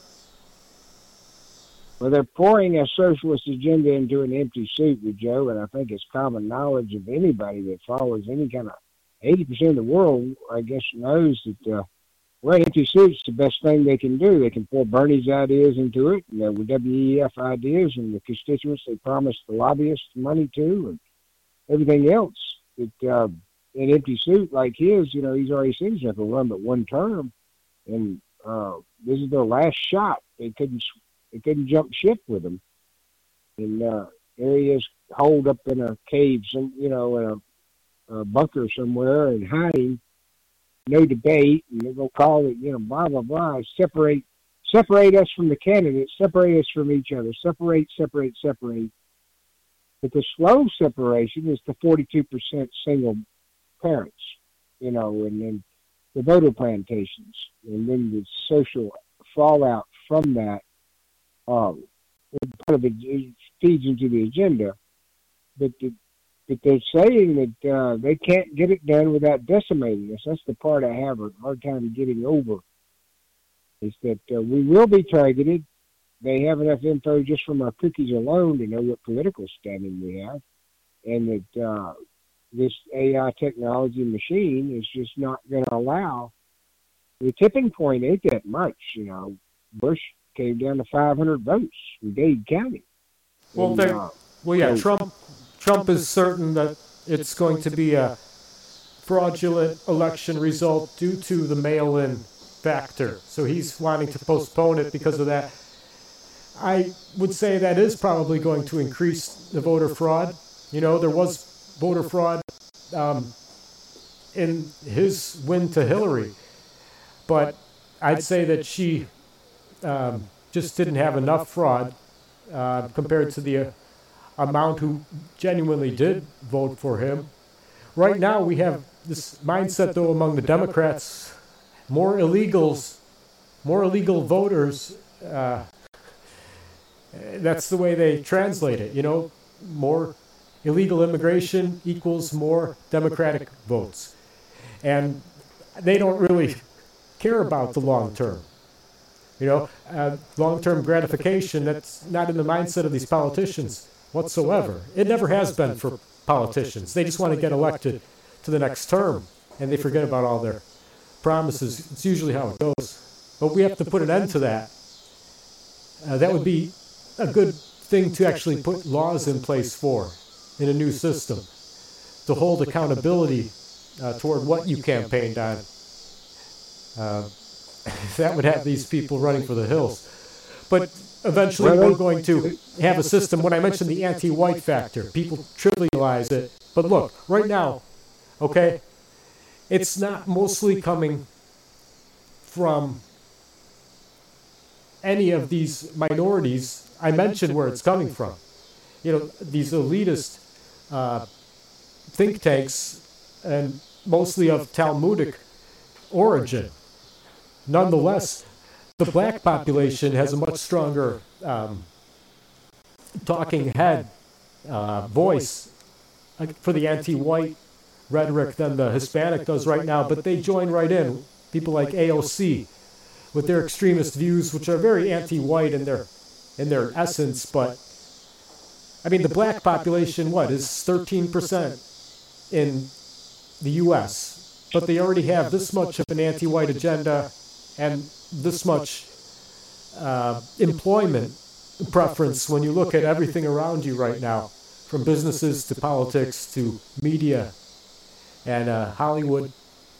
Well, they're pouring a socialist agenda into an empty suit with Joe, and I think it's common knowledge of anybody that follows any kind of eighty percent of the world, I guess, knows that uh, well, empty suit's the best thing they can do. They can pour Bernie's ideas into it, and the W E F ideas, and the constituents they promised the lobbyists money to, and everything else. It, uh, an empty suit like his, you know, he's already said he's not going to run but one term, and uh, this is their last shot. They couldn't, they couldn't jump ship with him, and uh, there he is, holed up in a cave, some, you know, in a, a bunker somewhere, and hiding. No debate, and they're going to call it, you know, blah blah blah. Separate, separate us from the candidates. Separate us from each other. Separate, separate, separate. But the slow separation is the forty-two percent single parents, you know, and then the voter plantations, and then the social fallout from that. Um, part of it feeds into the agenda, but the, but they're saying that uh, they can't get it done without decimating us. That's the part I have a hard time getting over. is that uh, we will be targeted. They have enough info just from our cookies alone to know what political standing we have, and that uh, this A I technology machine is just not going to allow. The tipping point ain't that much, you know. Bush came down to five hundred votes in Dade County. Well, and, uh, well, yeah, so, Trump. Trump is certain that it's going to be a fraudulent election result due to the mail-in factor. So he's wanting to postpone it because of that. I would say that is probably going to increase the voter fraud. You know, there was voter fraud um, in his win to Hillary, but I'd say that she um, just didn't have enough fraud uh, compared to the uh, amount who genuinely did vote for him. Right now we have this mindset, though, among the Democrats, more illegals, more illegal voters. Uh, that's the way they translate it, you know, more illegal immigration equals more Democratic votes. And they don't really care about the long term. You know, uh, long-term gratification, that's not in the mindset of these politicians whatsoever. It never has been for politicians. They just want to get elected to the next term, and they forget about all their promises. It's usually how it goes. But we have to put an end to that. Uh, that would be a good thing to actually put laws in place for in a new system, to hold accountability uh, toward what you campaigned on. Uh, that would have these people running for the hills. But eventually we're going to have a system. When I mentioned the anti-white factor, people trivialize it. But look, right now, okay, it's not mostly coming from any of these minorities. I mentioned where it's coming from. You know, these elitist uh, think tanks, and mostly of Talmudic origin. Nonetheless, the black population has a much stronger um, talking head uh, voice for the anti-white rhetoric than the Hispanic does right now, but they join right in. People like A O C with their extremist views, which are very anti-white in their in their essence, but I mean, the black population, what, is thirteen percent in the U S, but they already have this much of an anti-white agenda and this much uh, employment preference when you look at everything around you right now, from businesses to politics to media and uh, Hollywood.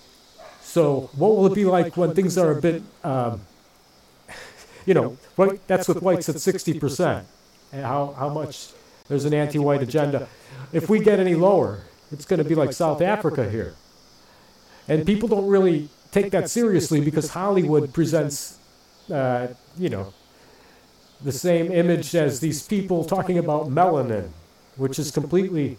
So what will it be like when things are a bit, um, you know, white, that's with whites at sixty percent, and how, how much there's an anti-white agenda. If we get any lower, it's going to be like South Africa here. And people don't really take that seriously because Hollywood presents, uh, you know, the same image as these people talking about melanin, which is completely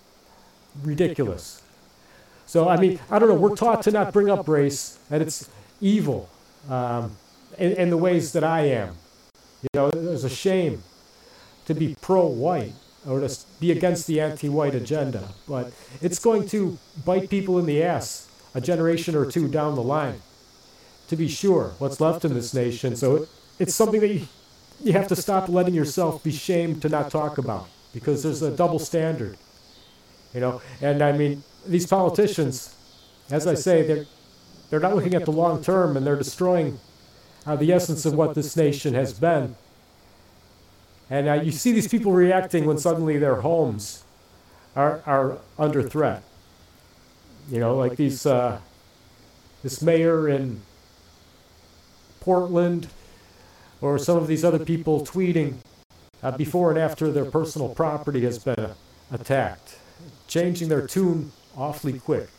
ridiculous. So, I mean, I don't know, we're taught to not bring up race, and it's evil um, in, in the ways that I am. You know, there's a shame to be pro-white or to be against the anti-white agenda, but it's going to bite people in the ass a generation or two down the line, to be sure, what's left in this nation. So it, it's something that you, you have to stop letting yourself be shamed to not talk about, because there's a double standard, you know. And I mean, these politicians, as I say, they're, they're not looking at the long term, and they're destroying uh, the essence of what this nation has been. And uh, you see these people reacting when suddenly their homes are, are under threat. You know, like these, uh, this mayor in Portland, or some of these other people tweeting uh, before and after their personal property has been uh, attacked, changing their tune awfully quick.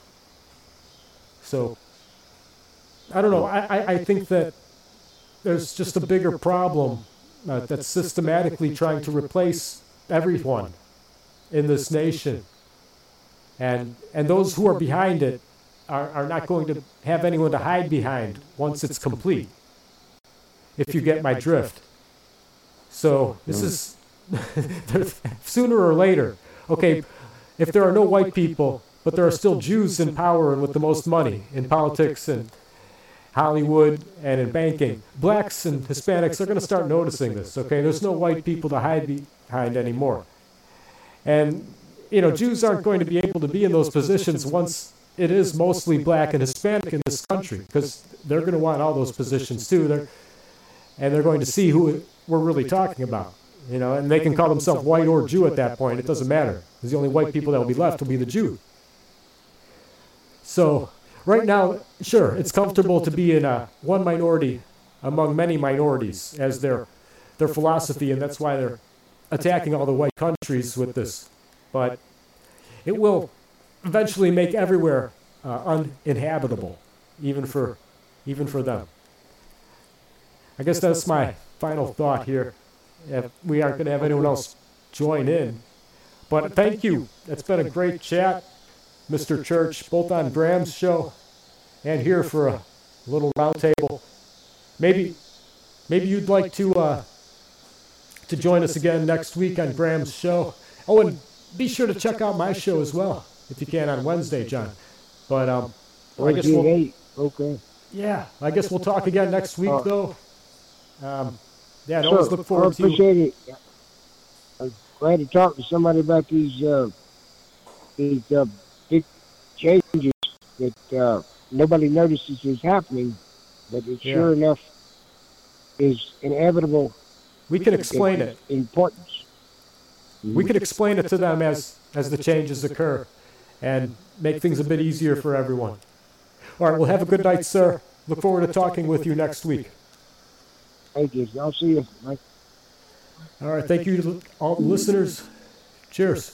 So, I don't know, I, I, I think that there's just a bigger problem uh, that's systematically trying to replace everyone in this nation. And and those who are behind it are, are not going to have anyone to hide behind once it's complete, if you get my drift. So this is, sooner or later, okay, if there are no white people, but there are still Jews in power and with the most money in politics and Hollywood and in banking, blacks and Hispanics are going to start noticing this, okay? There's no white people to hide behind anymore. And, you know, Jews aren't going to be able to be in those positions once it is mostly black and Hispanic in this country, because they're going to want all those positions too. They're, and they're going to see who we're really talking about, you know, and they can call themselves white or Jew at that point. It doesn't matter, because the only white people that will be left will be the Jew. So right now, sure, it's comfortable to be in a one minority among many minorities as their their philosophy, and that's why they're attacking all the white countries with this. But it will eventually make everywhere uh, uninhabitable, even for even for them. I guess that's my final thought here. If we aren't going to have anyone else join in. But thank you. It's been a great chat, Mister Church, both on Graham's show and here for a little roundtable. Maybe, maybe you'd like to uh, to join us again next week on Graham's show. Oh, and be sure to check out my show as well, if you can, on Wednesday, John. But um, I guess we'll, okay. Yeah, I guess we'll talk again next week, Uh, though. Um, yeah, I Sure. always look I forward to you. appreciate it. I'm glad to talk to somebody about these uh, these uh, big changes that uh, nobody notices is happening, but it Yeah. sure enough is inevitable We can explain it. importance. We can explain it to them as, as the changes occur and make things a bit easier for everyone. All right, well, have a good night, sir. Look forward to talking with you next week. Thank you. I'll see you. Mike. All right, thank you to all the listeners. Cheers.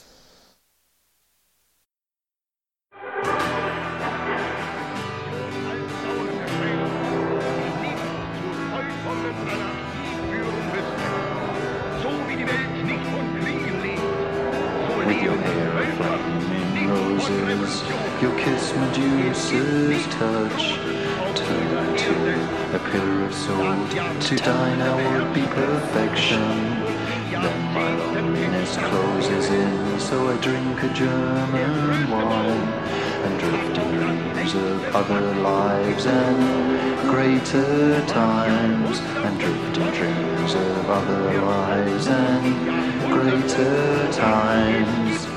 With your hair aflame in roses, your kiss Medusa's touch, turned to a pillar of salt. To die now would be perfection. Then my loneliness closes in, so I drink a German wine and drift in dreams of other lives and greater times, and drift in dreams of other lives and greater times.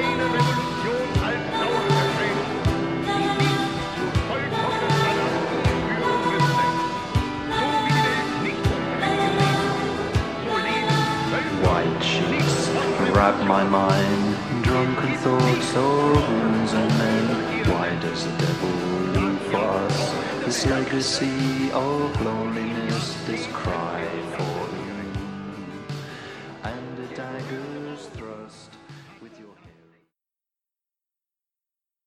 White sheets wrap my mind, drunken thoughts of wounds and men. Why does the devil leave for us this legacy of loneliness, this cry